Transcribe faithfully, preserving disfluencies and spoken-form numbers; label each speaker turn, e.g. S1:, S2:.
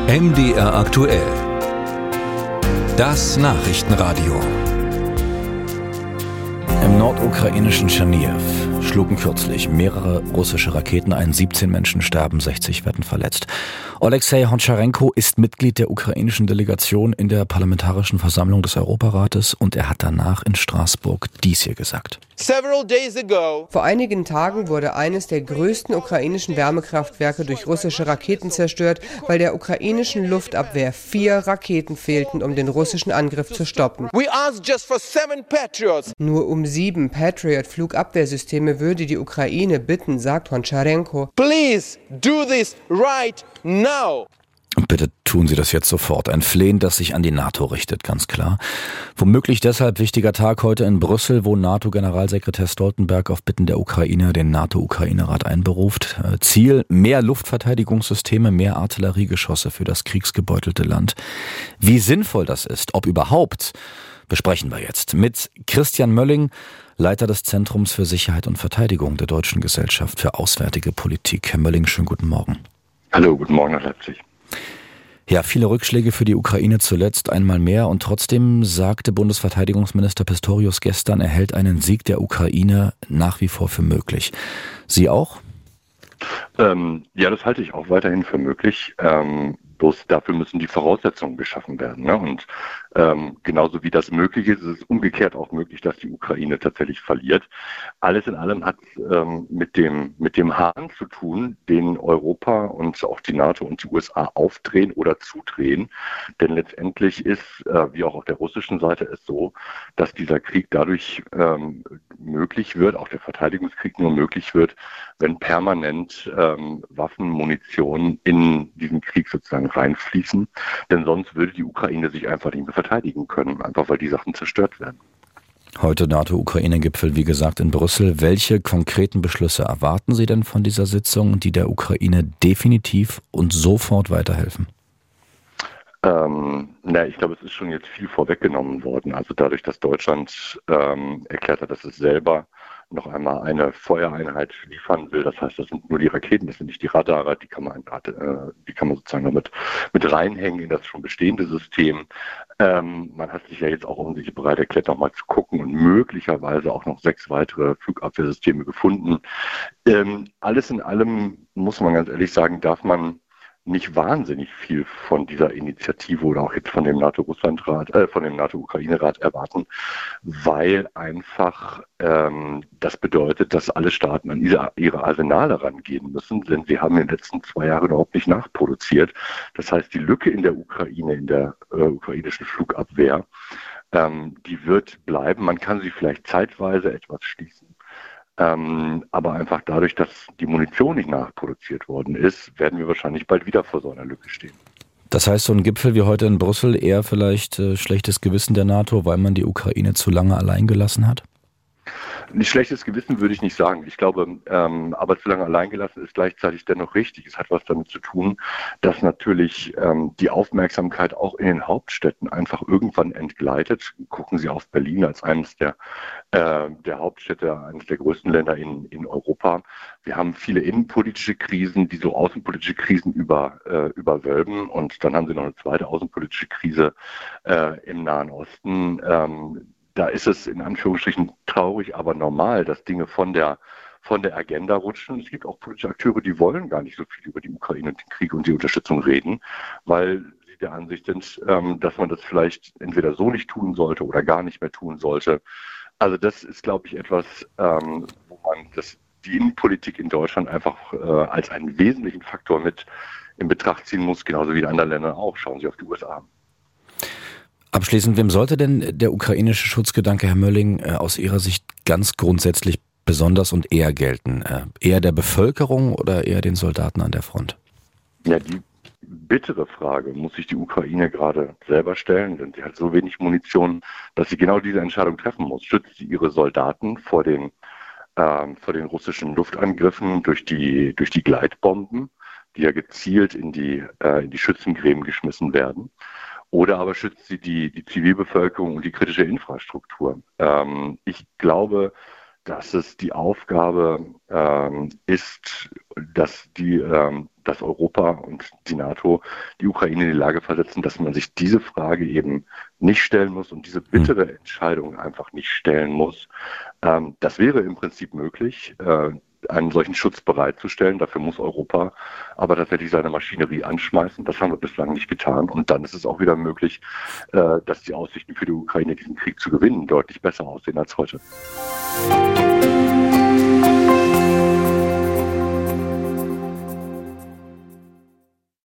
S1: M D R aktuell. Das Nachrichtenradio.
S2: Im nordukrainischen Tscherniw schlugen kürzlich mehrere russische Raketen ein. siebzehn Menschen starben, sechzig werden verletzt. Oleksiy Hontscharenko ist Mitglied der ukrainischen Delegation in der Parlamentarischen Versammlung des Europarates und er hat danach in Straßburg dies hier gesagt.
S3: Vor einigen Tagen wurde eines der größten ukrainischen Wärmekraftwerke durch russische Raketen zerstört, weil der ukrainischen Luftabwehr vier Raketen fehlten, um den russischen Angriff zu stoppen. Nur um sieben Patriot-Flugabwehrsysteme würde die Ukraine bitten, sagt Hontscharenko.
S4: Please do this right now.
S2: Und bitte tun Sie das jetzt sofort. Ein Flehen, das sich an die NATO richtet, ganz klar. Womöglich deshalb wichtiger Tag heute in Brüssel, wo NATO-Generalsekretär Stoltenberg auf Bitten der Ukraine den NATO-Ukraine-Rat einberuft. Ziel: mehr Luftverteidigungssysteme, mehr Artilleriegeschosse für das kriegsgebeutelte Land. Wie sinnvoll das ist, ob überhaupt, besprechen wir jetzt mit Christian Mölling, Leiter des Zentrums für Sicherheit und Verteidigung der Deutschen Gesellschaft für Auswärtige Politik. Herr Mölling, schönen guten Morgen.
S5: Hallo, guten Morgen nach Leipzig.
S2: Ja, viele Rückschläge für die Ukraine zuletzt, einmal mehr. Und trotzdem sagte Bundesverteidigungsminister Pistorius gestern, er hält einen Sieg der Ukraine nach wie vor für möglich. Sie auch?
S5: Ähm, ja, das halte ich auch weiterhin für möglich. Ähm, bloß dafür müssen die Voraussetzungen geschaffen werden. Ne? Und ähm, genauso wie das möglich ist, ist es umgekehrt auch möglich, dass die Ukraine tatsächlich verliert. Alles in allem hat es ähm, mit dem mit dem Hahn zu tun, den Europa und auch die NATO und die U S A aufdrehen oder zudrehen. Denn letztendlich ist, äh, wie auch auf der russischen Seite, es so, dass dieser Krieg dadurch ähm, möglich wird, auch der Verteidigungskrieg nur möglich wird, wenn permanent ähm, Waffen, Munition in diesen Krieg sozusagen reinfließen. Denn sonst würde die Ukraine sich einfach nicht mehr verteidigen können, einfach weil die Sachen zerstört werden.
S2: Heute NATO-Ukraine-Gipfel, wie gesagt, in Brüssel. Welche konkreten Beschlüsse erwarten Sie denn von dieser Sitzung, die der Ukraine definitiv und sofort weiterhelfen?
S5: Ähm, na, ich glaube, es ist schon jetzt viel vorweggenommen worden. Also dadurch, dass Deutschland ähm, erklärt hat, dass es selber noch einmal eine Feuereinheit liefern will. Das heißt, das sind nur die Raketen, das sind nicht die Radare, die kann man, äh, die kann man sozusagen damit mit reinhängen in das schon bestehende System. Ähm, man hat sich ja jetzt auch offensichtlich bereit erklärt, nochmal zu gucken und möglicherweise auch noch sechs weitere Flugabwehrsysteme gefunden. Ähm, alles in allem, muss man ganz ehrlich sagen, darf man nicht wahnsinnig viel von dieser Initiative oder auch jetzt von dem NATO-Russland-Rat, äh, von dem NATO-Ukraine-Rat erwarten, weil einfach ähm, das bedeutet, dass alle Staaten an ihre, ihre Arsenale rangehen müssen, denn sie haben in den letzten zwei Jahren überhaupt nicht nachproduziert. Das heißt, die Lücke in der Ukraine, in der äh, ukrainischen Flugabwehr, ähm, die wird bleiben. Man kann sie vielleicht zeitweise etwas schließen. Ähm, aber einfach dadurch, dass die Munition nicht nachproduziert worden ist, werden wir wahrscheinlich bald wieder vor so einer Lücke stehen.
S2: Das heißt, so ein Gipfel wie heute in Brüssel eher vielleicht äh, schlechtes Gewissen der NATO, weil man die Ukraine zu lange allein gelassen hat?
S5: Ein schlechtes Gewissen würde ich nicht sagen. Ich glaube, ähm, aber zu lange alleingelassen ist gleichzeitig dennoch richtig. Es hat was damit zu tun, dass natürlich ähm, die Aufmerksamkeit auch in den Hauptstädten einfach irgendwann entgleitet. Gucken Sie auf Berlin als eines der, äh, der Hauptstädte, eines der größten Länder in, in Europa. Wir haben viele innenpolitische Krisen, die so außenpolitische Krisen über, äh, überwölben. Und dann haben Sie noch eine zweite außenpolitische Krise äh, im Nahen Osten. Ähm, Da ist es in Anführungsstrichen traurig, aber normal, dass Dinge von der von der Agenda rutschen. Es gibt auch politische Akteure, die wollen gar nicht so viel über die Ukraine und den Krieg und die Unterstützung reden, weil sie der Ansicht sind, ähm, dass man das vielleicht entweder so nicht tun sollte oder gar nicht mehr tun sollte. Also das ist, glaube ich, etwas, ähm, wo man das, die Innenpolitik in Deutschland einfach äh, als einen wesentlichen Faktor mit in Betracht ziehen muss, genauso wie in anderen Ländern auch. Schauen Sie auf die U S A.
S2: Abschließend, wem sollte denn der ukrainische Schutzgedanke, Herr Mölling, aus Ihrer Sicht ganz grundsätzlich besonders und eher gelten? Eher der Bevölkerung oder eher den Soldaten an der Front?
S5: Ja, die bittere Frage muss sich die Ukraine gerade selber stellen, denn sie hat so wenig Munition, dass sie genau diese Entscheidung treffen muss. Schützt sie ihre Soldaten vor den, äh, vor den russischen Luftangriffen durch die, durch die Gleitbomben, die ja gezielt in die, äh, in die Schützengräben geschmissen werden? Oder aber schützt sie die, die Zivilbevölkerung und die kritische Infrastruktur? Ähm, ich glaube, dass es die Aufgabe ähm, ist, dass die, ähm, dass Europa und die NATO die Ukraine in die Lage versetzen, dass man sich diese Frage eben nicht stellen muss und diese bittere Entscheidung einfach nicht stellen muss. Ähm, das wäre im Prinzip möglich, äh, einen solchen Schutz bereitzustellen. Dafür muss Europa aber tatsächlich seine Maschinerie anschmeißen. Das haben wir bislang nicht getan. Und dann ist es auch wieder möglich, äh, dass die Aussichten für die Ukraine, diesen Krieg zu gewinnen, deutlich besser aussehen als heute.